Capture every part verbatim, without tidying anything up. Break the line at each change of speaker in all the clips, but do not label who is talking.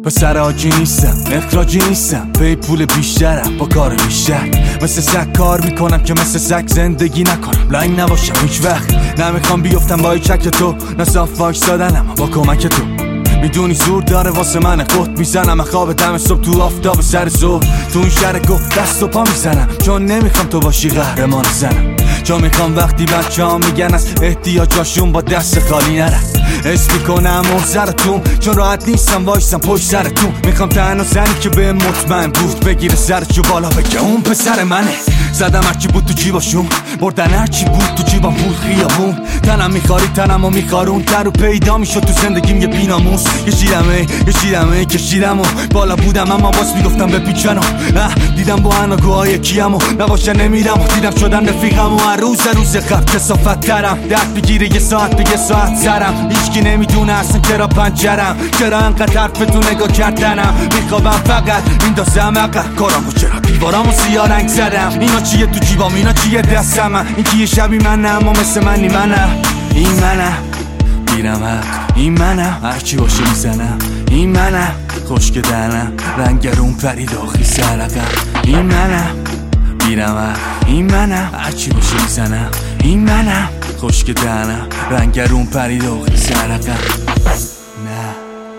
پسر آجی نیستم، اخراجی نیستم، پی پول بیشترم با کار بیشتر. مثل سگ کار میکنم که مثل سگ زندگی نکنم، لنگ نباشم هیچ وقت. نمیخوام بیفتم با چک تو، نه صاف واکس دادنم با کمک تو. میدونی زور داره واسه من قط میزنم، خواب دم صبح تو آفتاب سر ظهر. تو این شهر گفت دست و پا میزنم، چون نمیخوام تو باشی قهرمان زنم. چون میخوام وقتی بچه ها میگن از احتیاجاشون با دست خالی نرن. اسم میکنم محضرتون، چون راحت نیستم وایستم پشت سرتون. میخوام تنها زنی که به مطمئن بود بگیره سرشو بالا بگه اون پسر منه. زدم هرچی بود تو جیباشون، بردن هرچی بود تو جیبم پول خیابون. تنم میخاری تنم و میخارون، تر و پیدا میشد تو زندگیم یه بیناموس. کشیدمه کشیدمه کشیدم و بالا بودم اما باز میگفتم بپیچن و دیدم با اناگوهای کیم و نباشه نمیرم و دیدم شدن رفیقم و هر روز هر روز قبل کسافت ترم. درد بگیره یه ساعت به یه ساعت سرم. هیچکی نمیدونه اصلا چرا پنجرم، چرا انقدر حرف تو نگاه کردنم. میخوابم فقط این دازم عقب کارامو، چرا دیوارامو سیاه رنگ زدم. اینا چیه تو جیبام، اینا چیه دستم، این کیه شبی منه اما مثل منی منه. این منه میرم حق، این منم هرچی باشه میزنم. این منم خشک دهنم، رنگرون پرید آخی سرقم. این منم میرم حق، این منم هرچی باشه میزنم. این منم خشک دهنم، رنگرون پرید آخی سرقم. نه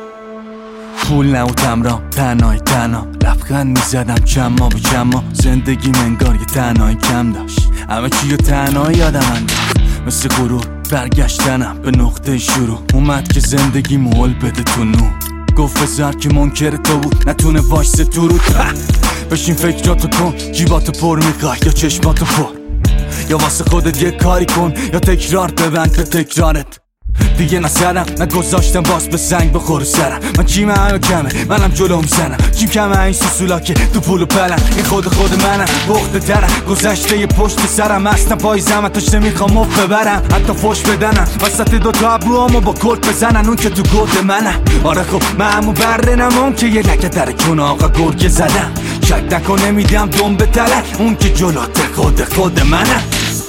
پول نه و تمرام، تنهای تنها لبخند میزدم چما به چما. زندگی منگار یه تنهایی کم داشت، همه چی رو تنهایی یادم انداخت. مثل غرور برگشتنم به نقطه شروع، اومد که زندگی مول بده تو نور. گفت بذار که منکر تو بود نتونه وایسه تو رو. بشین فکراتو کن، جیباتو پر میخوای یا چشماتو پر، یا واسه خودت یه کاری کن یا تکرار ببند به تکرارت. دیگه نسرم نگذاشتم باز به سنگ بخوره سرم. من چیم همه کمه منم جلو میزنم، چیم کمه این سوسولا که تو پولو پلن. این خود خود منم بخته ترم، گذشته یه پشت سرم هستم پای زمتش نمیخوام مف ببرم. حتی فوش بدنم وسط دوتا ابروامو با کلت بزنن، اون که تو گود منم. آره خب من همو بره نمون که یه لکه در کن آقا گرگه زدم. شک نکن نمیدم دم به تلک، اون که جلوت خود خود منم.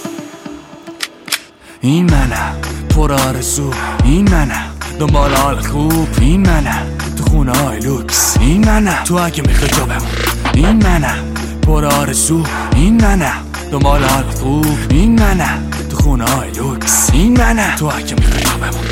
این منم پر آرزو، این منم دنبال حال خوب، این منم تو خونه های لوکس، این منم تو اگه میخوای جا بمون. این منم پر آرزو، این منم دنبال حال خوب، این منم تو خونه های لوکس، این منم تو اگه میخوای جا بمون.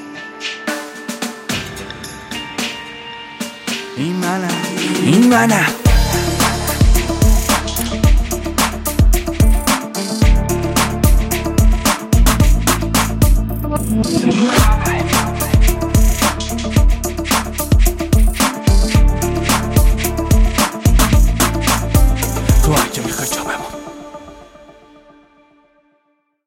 این منم این منم